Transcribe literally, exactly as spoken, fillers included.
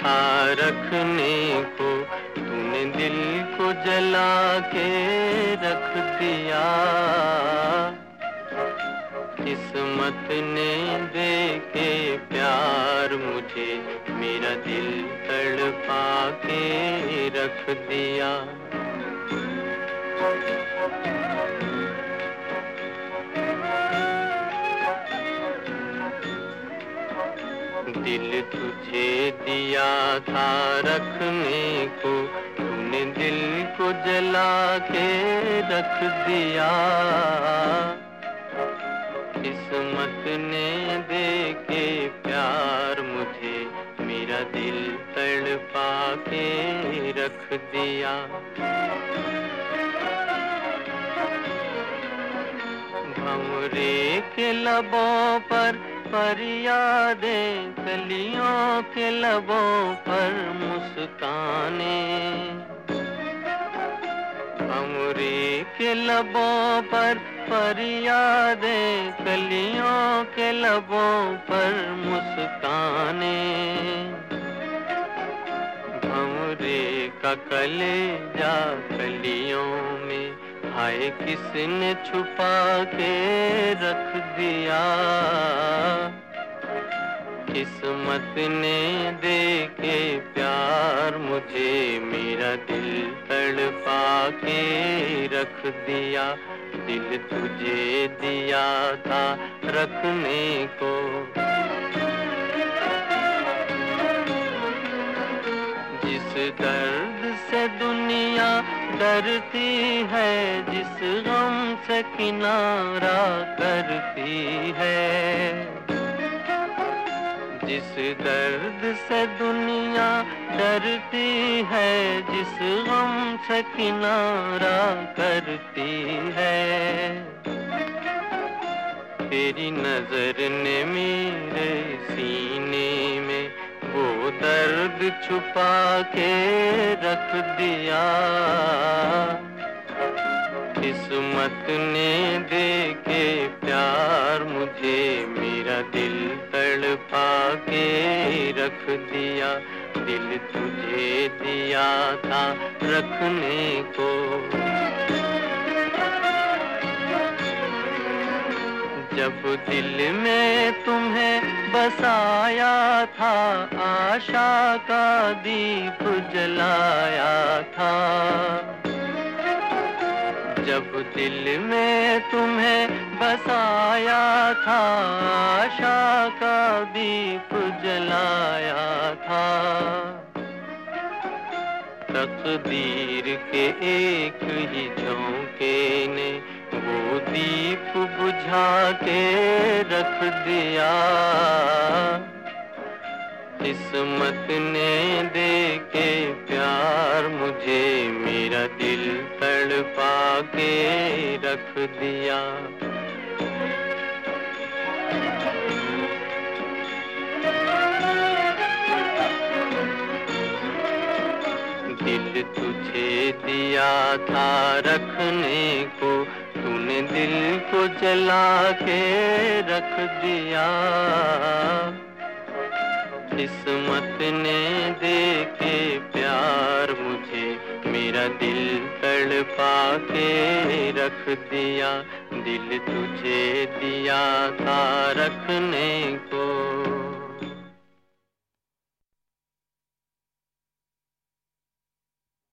था रखने को, तूने दिल को जला के रख दिया। किस्मत ने दे के प्यार मुझे, मेरा दिल तड़पा के रख दिया। दिल तुझे दिया था रखने को, तूने दिल को जला के रख दिया। किस्मत ने दे के प्यार मुझे, मेरा दिल तड़पा के रख दिया। भंवरे के लबों पर फरियादें, कलियों के लबों पर मुस्काने। भंवरे के लबों पर फरियादें, कलियों के लबों पर मुस्काने। भंवरे का कलेजा कलियों में, हाय किसने छुपा के रख दिया। किस्मत ने दे के प्यार मुझे, मेरा दिल तड़पा के रख दिया। दिल तुझे दिया था रखने को, जिस दर्द से दुनिया डरती है, जिस गम से किनारा करती है। जिस दर्द से दुनिया डरती है, जिस गम से किनारा करती है। तेरी नजर ने मेरे सीने में वो दर्द छुपा के रख दिया। किस्मत ने दे के प्यार मुझे, मेरा दिल तड़पा के रख दिया। दिल तुझे दिया था रखने को, जब दिल में तुम्हें बसाया था, आशा का दीप जलाया था। जब दिल में तुम्हें बसाया था, आशा का दीप जलाया था। तकदीर के एक ही झोंके ने वो दीप बुझा के रख दिया। किस्मत ने दे के प्यार मुझे, मेरा दिल तड़पा के रख दिया। दिल तुझे दिया था रखने को, तूने दिल को जला के रख दिया। किस्मत ने दे के प्यार मुझे, मेरा दिल तड़पा के रख दिया। दिल तुझे दिया था रखने को,